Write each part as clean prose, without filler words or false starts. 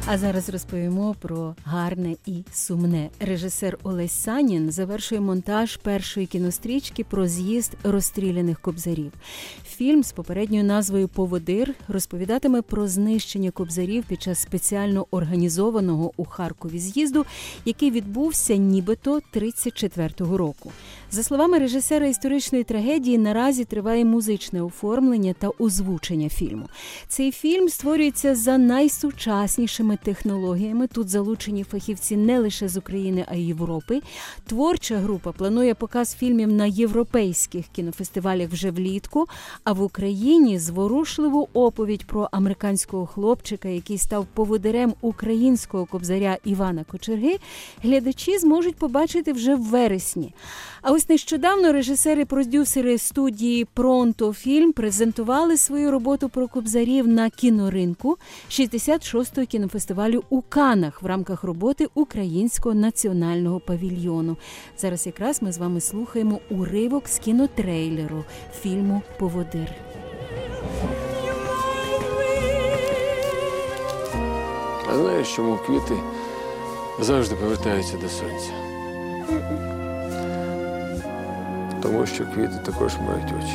А зараз розповімо про гарне і сумне. Режисер Олесь Санін завершує монтаж першої кінострічки про з'їзд розстріляних кобзарів. Фільм з попередньою назвою «Поводир» розповідатиме про знищення кобзарів під час спеціально організованого у Харкові з'їзду, який відбувся нібито 34-го року. За словами режисера історичної трагедії, наразі триває музичне оформлення та озвучення фільму. Цей фільм створюється за найсучаснішими технологіями. Тут залучені фахівці не лише з України, а й Європи. Творча група планує показ фільмів на європейських кінофестивалях вже влітку, а в Україні зворушливу оповідь про американського хлопчика, який став поводирем українського кобзаря Івана Кочерги, глядачі зможуть побачити вже в вересні. А ось нещодавно режисери-продюсери студії «Пронто Фільм» презентували свою роботу про кобзарів на кіноринку 66-го кінофестивалю у Каннах в рамках роботи Українського національного павільйону. Зараз якраз ми з вами слухаємо уривок з кінотрейлеру фільму «Поводир». А знаєш, чому квіти завжди повертаються до сонця? Тому що квіти також мають очі.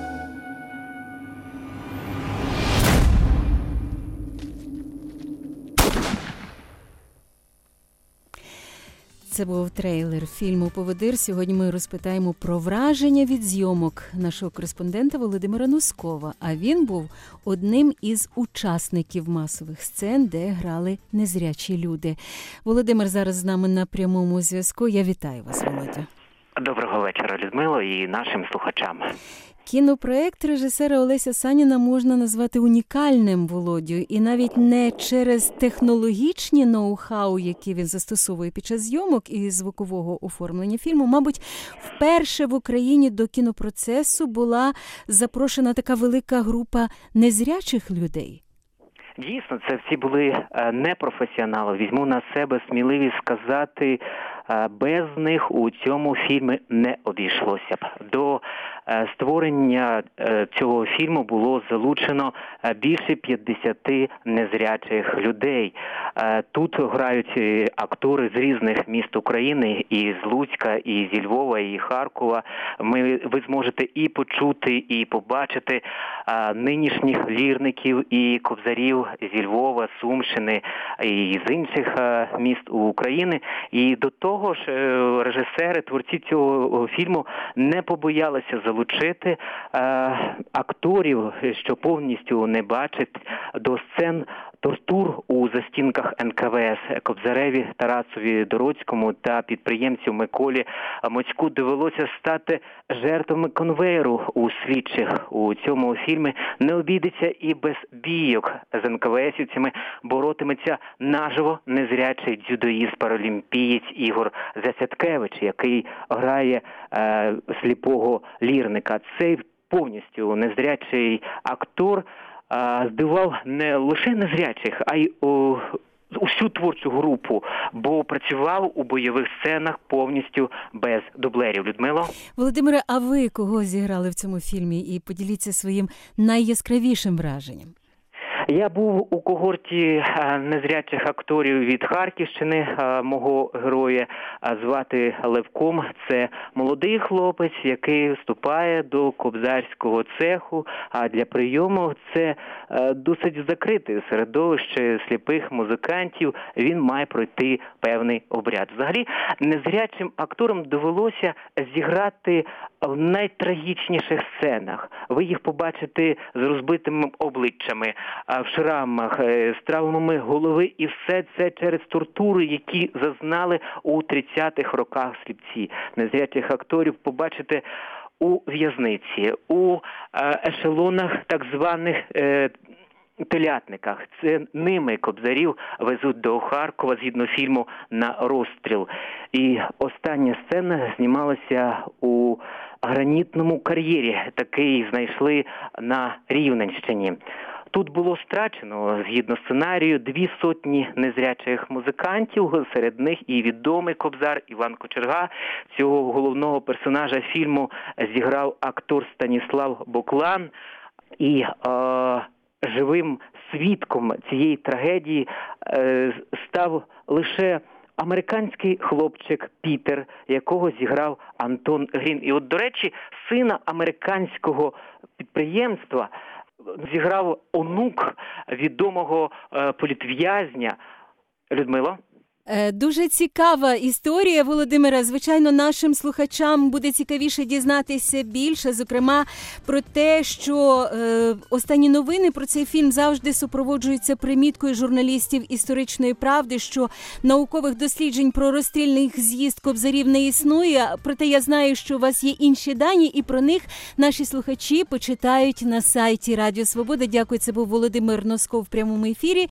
Це був трейлер фільму «Поводир». Сьогодні ми розпитаємо про враження від зйомок нашого кореспондента Володимира Носкова. А він був одним із учасників масових сцен, де грали незрячі люди. Володимир зараз з нами на прямому зв'язку. Я вітаю вас, Володя. Доброго вечора, Людмило, і нашим слухачам. Кінопроект режисера Олеся Саніна можна назвати унікальним, Володю, і навіть не через технологічні ноу-хау, які він застосовує під час зйомок і звукового оформлення фільму. Мабуть, вперше в Україні до кінопроцесу була запрошена така велика група незрячих людей. Дійсно, це всі були непрофесіонали. Візьму на себе сміливість сказати, без них у цьому фільмі не обійшлося б. До створення цього фільму було залучено більше 50 незрячих людей. Тут грають актори з різних міст України, і з Луцька, і зі Львова, і Харкова. Ви зможете і почути, і побачити нинішніх лірників і кобзарів зі Львова, Сумщини і з інших міст України. І до того ж, режисери, творці цього фільму не побоялися залучити акторів, що повністю не бачать, до сцен тортур у застінках НКВС. Кобзареві Тарасові Дородському та підприємцю Миколі Моцьку довелося стати жертвами конвеєру у слідчих. У цьому фільмі не обійдеться і без бійок з НКВСівцями. Боротиметься наживо незрячий дзюдоїст-паралімпієць Ігор Засядкевич, який грає сліпого лірника. Цей повністю незрячий актор здивував не лише незрячих, а й усю творчу групу, бо працював у бойових сценах повністю без дублерів. Людмило? Володимире, а ви кого зіграли в цьому фільмі? І поділіться своїм найяскравішим враженням. Я був у когорті незрячих акторів від Харківщини. Мого героя звати Левком. Це молодий хлопець, який вступає до кобзарського цеху, а для прийому це досить закрите середовище сліпих музикантів. Він має пройти певний обряд. Взагалі, незрячим акторам довелося зіграти в найтрагічніших сценах. Ви їх побачите з розбитими обличчями, в шрамах, з травмами голови, і все це через тортури, які зазнали у 30-х роках сліпці. Незрячих акторів побачите у в'язниці, у ешелонах так званих телятниках. Це ними кобзарів везуть до Харкова згідно фільму «На розстріл». І остання сцена знімалася у гранітному кар'єрі. Такий знайшли на Рівненщині. Тут було страчено, згідно сценарію, 200 незрячих музикантів, серед них і відомий кобзар Іван Кочерга. Цього головного персонажа фільму зіграв актор Станіслав Буклан. І живим свідком цієї трагедії став лише американський хлопчик Пітер, якого зіграв Антон Грін. І от, до речі, сина американського підприємства зіграв онук відомого політв'язня. Людмило? Дуже цікава історія, Володимира. Звичайно, нашим слухачам буде цікавіше дізнатися більше, зокрема, про те, що останні новини про цей фільм завжди супроводжуються приміткою журналістів «Історичної правди», що наукових досліджень про розстрільний з'їзд кобзарів не існує. Проте я знаю, що у вас є інші дані, і про них наші слухачі почитають на сайті Радіо Свобода. Дякую, це був Володимир Носков в прямому ефірі.